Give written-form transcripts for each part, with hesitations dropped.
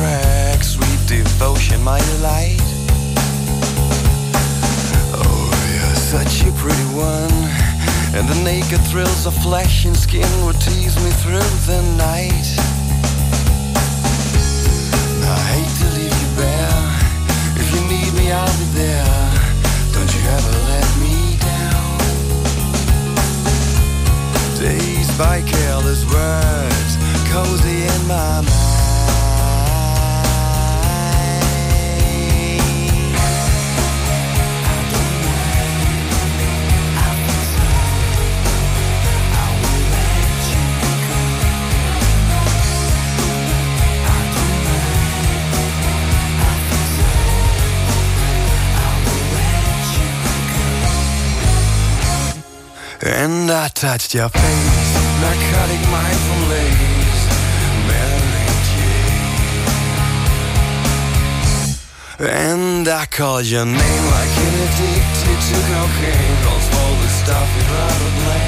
track, sweet devotion, my delight. Oh, you're such a pretty one, and the naked thrills of flesh and skin would tease me through the night. I hate to leave you bare. If you need me, I'll be there. Don't you ever let me down. Dazed by careless words, cozy in my mind. And I touched your face, narcotic mind from lace, Mary Jane. And I called your name like an addicted to cocaine, don't smoke the stuff you'd rather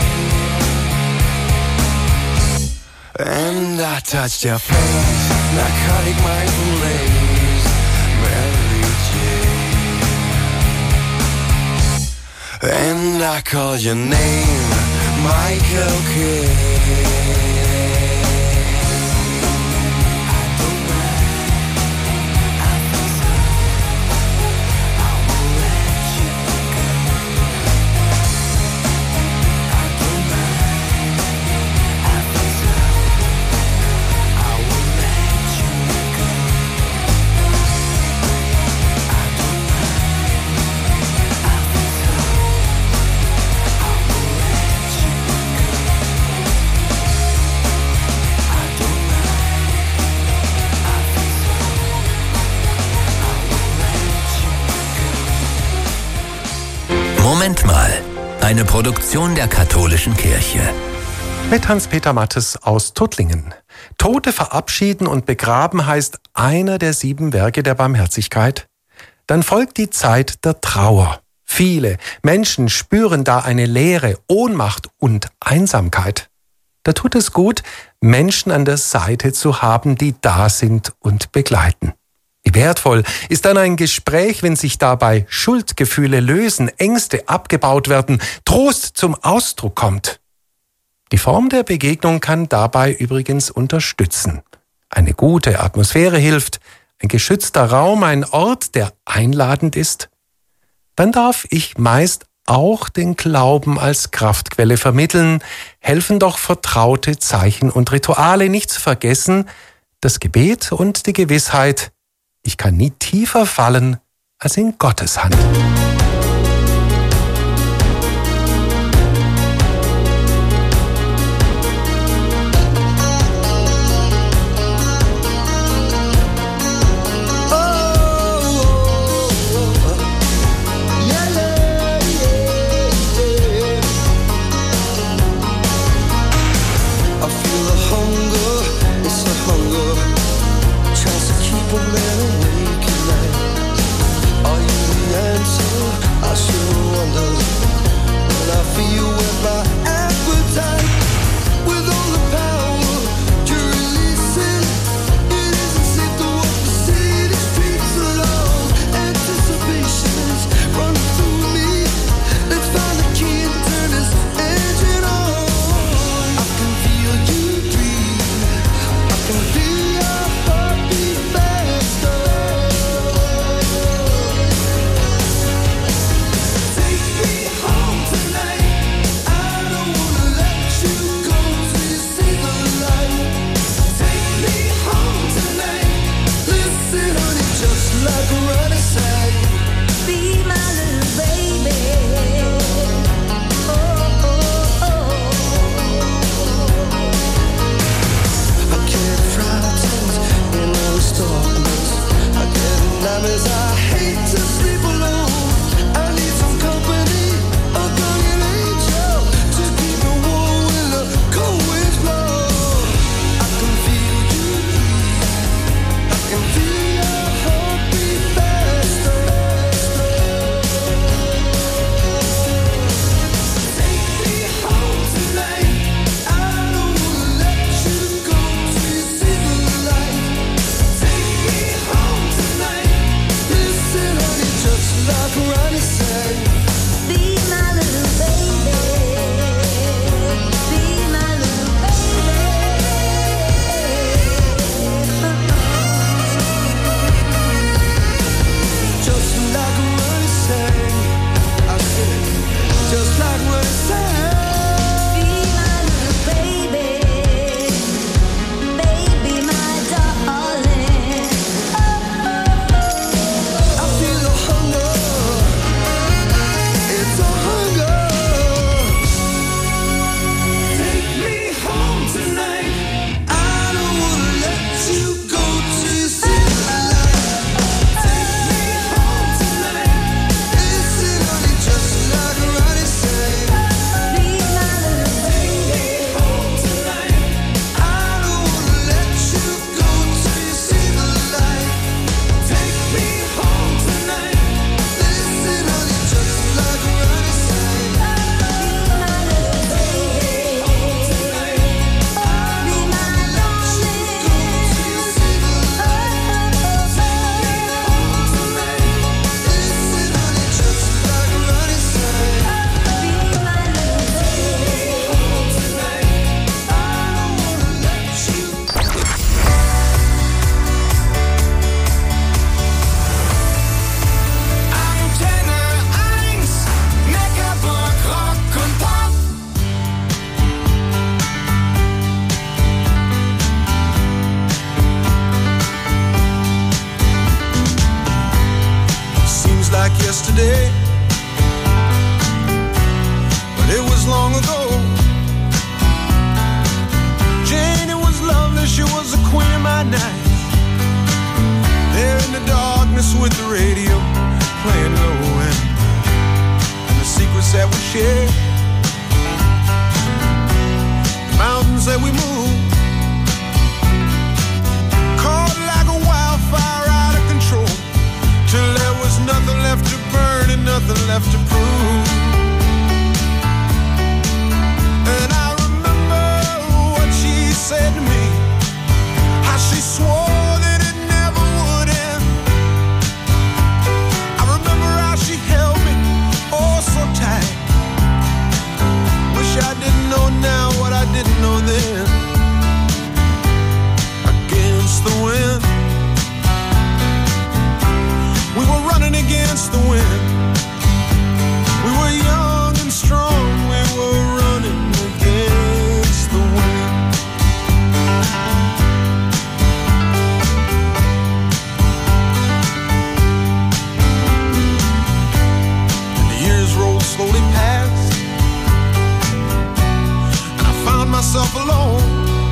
blame. And I touched your face, narcotic mind from lace, Mary Jane. And I call your name, Michael Kidd. Moment mal, eine Produktion der katholischen Kirche. Mit Hans-Peter Mattes aus Tuttlingen. Tote verabschieden und begraben heißt einer der 7 Werke der Barmherzigkeit. Dann folgt die Zeit der Trauer. Viele Menschen spüren da eine Leere, Ohnmacht und Einsamkeit. Da tut es gut, Menschen an der Seite zu haben, die da sind und begleiten. Wie wertvoll ist dann ein Gespräch, wenn sich dabei Schuldgefühle lösen, Ängste abgebaut werden, Trost zum Ausdruck kommt. Die Form der Begegnung kann dabei übrigens unterstützen. Eine gute Atmosphäre hilft, ein geschützter Raum, ein Ort, der einladend ist. Dann darf ich meist auch den Glauben als Kraftquelle vermitteln, helfen doch vertraute Zeichen und Rituale, nicht zu vergessen, das Gebet und die Gewissheit, ich kann nie tiefer fallen als in Gottes Hand. Are you the answer? yesterday, but it was long ago. Jane, it was lovely, she was the queen of my night. There in the darkness with the radio playing low, and the secrets that we shared, the mountains that we moved, caught like a wildfire out of control, till there was nothing left to burn and nothing left to prove. And I remember what she said to me, how she swore that it never would end. I remember how she held me oh so tight. Wish I didn't know now what I didn't know then. Against the wind, we were running against the wind. We were young and strong, we were running against the wind. And the years rolled slowly past, and I found myself alone,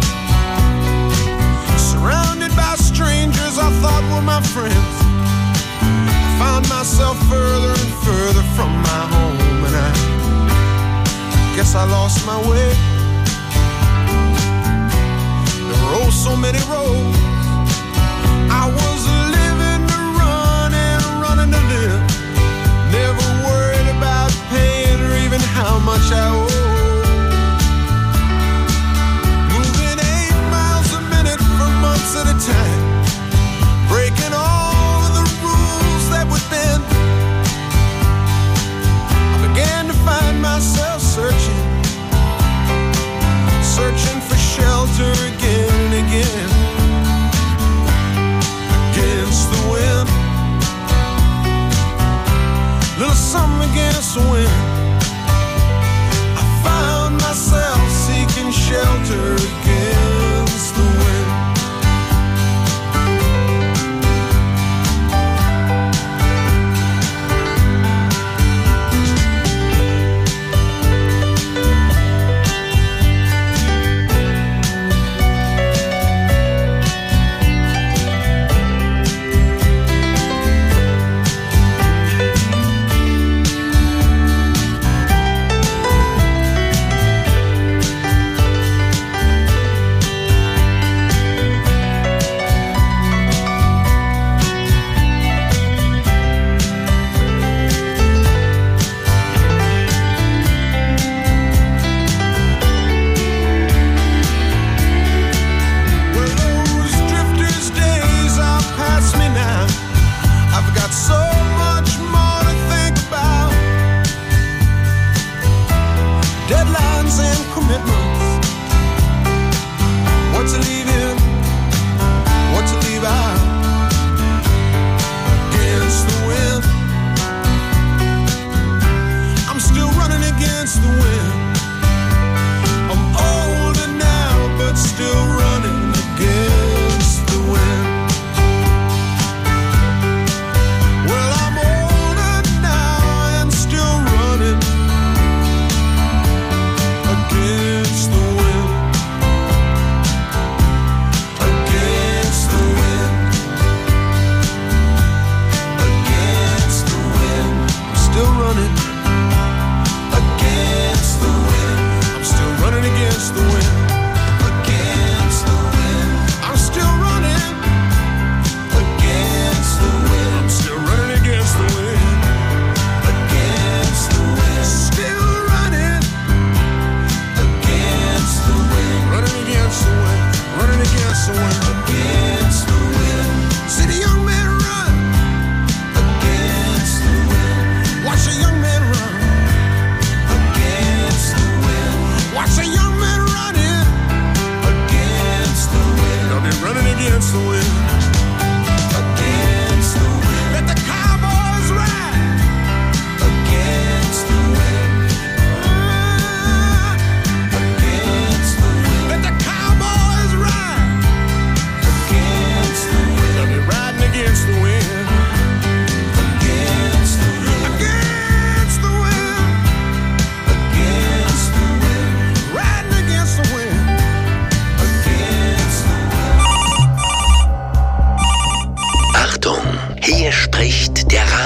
surrounded by strangers I thought were my friends. Found myself further and further from my home, and I guess I lost my way. There were oh so many roads. I was living to run and running to live, never worried about paying or even how much I owed. Moving 8 miles a minute for months at a time, breaking all of the rules that would bend. I began to find myself searching for shelter again and again. Against the wind, little something against the wind. I found myself seeking shelter against the wind.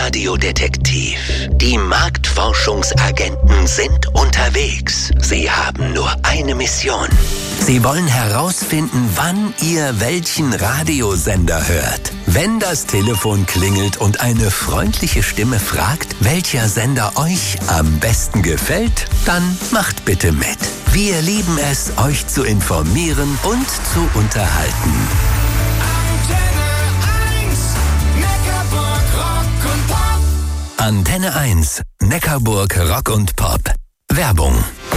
Radiodetektiv. Die Marktforschungsagenten sind unterwegs. Sie haben nur eine Mission. Sie wollen herausfinden, wann ihr welchen Radiosender hört. Wenn das Telefon klingelt und eine freundliche Stimme fragt, welcher Sender euch am besten gefällt, dann macht bitte mit. Wir lieben es, euch zu informieren und zu unterhalten. Antenne 1, Neckarburg Rock und Pop. Werbung.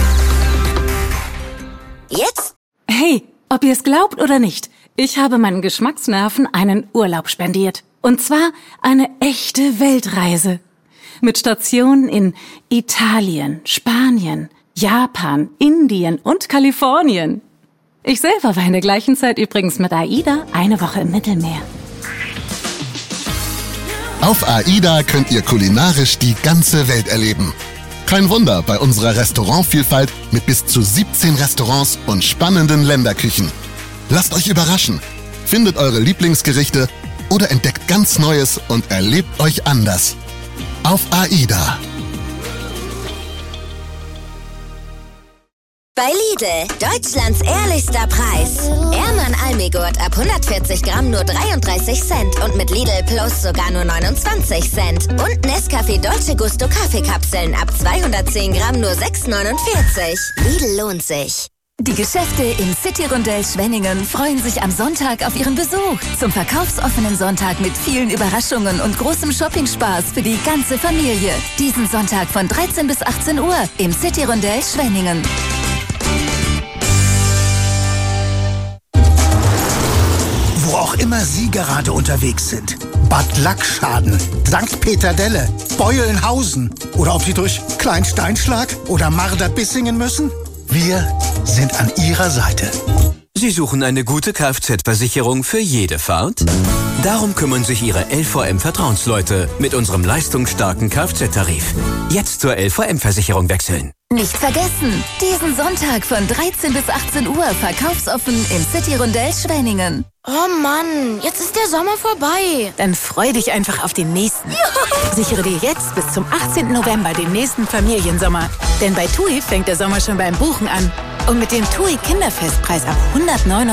Jetzt? Hey, ob ihr es glaubt oder nicht, ich habe meinen Geschmacksnerven einen Urlaub spendiert. Und zwar eine echte Weltreise. Mit Stationen in Italien, Spanien, Japan, Indien und Kalifornien. Ich selber war in der gleichen Zeit übrigens mit AIDA eine Woche im Mittelmeer. Auf AIDA könnt ihr kulinarisch die ganze Welt erleben. Kein Wunder bei unserer Restaurantvielfalt mit bis zu 17 Restaurants und spannenden Länderküchen. Lasst euch überraschen, findet eure Lieblingsgerichte oder entdeckt ganz Neues und erlebt euch anders. Auf AIDA. Bei Lidl, Deutschlands ehrlichster Preis. Ehrmann Almigurt ab 140 Gramm nur 33 Cent und mit Lidl Plus sogar nur 29 Cent. Und Nescafé Dolce Gusto Kaffeekapseln ab 210 Gramm nur 6,49. Lidl lohnt sich. Die Geschäfte im City-Rondell Schwenningen freuen sich am Sonntag auf ihren Besuch. Zum verkaufsoffenen Sonntag mit vielen Überraschungen und großem Shopping-Spaß für die ganze Familie. Diesen Sonntag von 13 bis 18 Uhr im City-Rondell Schwenningen. Wo auch immer Sie gerade unterwegs sind. Bad Lackschaden, St. Peter-Delle, Beulenhausen oder ob Sie durch Kleinsteinschlag oder Marder-Bissingen müssen. Wir sind an Ihrer Seite. Sie suchen eine gute Kfz-Versicherung für jede Fahrt? Darum kümmern sich Ihre LVM-Vertrauensleute mit unserem leistungsstarken Kfz-Tarif. Jetzt zur LVM-Versicherung wechseln. Nicht vergessen, diesen Sonntag von 13 bis 18 Uhr verkaufsoffen im City-Rondell Schwenningen. Oh Mann, jetzt ist der Sommer vorbei. Dann freu dich einfach auf den nächsten. Sichere dir jetzt bis zum 18. November den nächsten Familiensommer. Denn bei TUI fängt der Sommer schon beim Buchen an. Und mit dem TUI Kinderfestpreis ab 109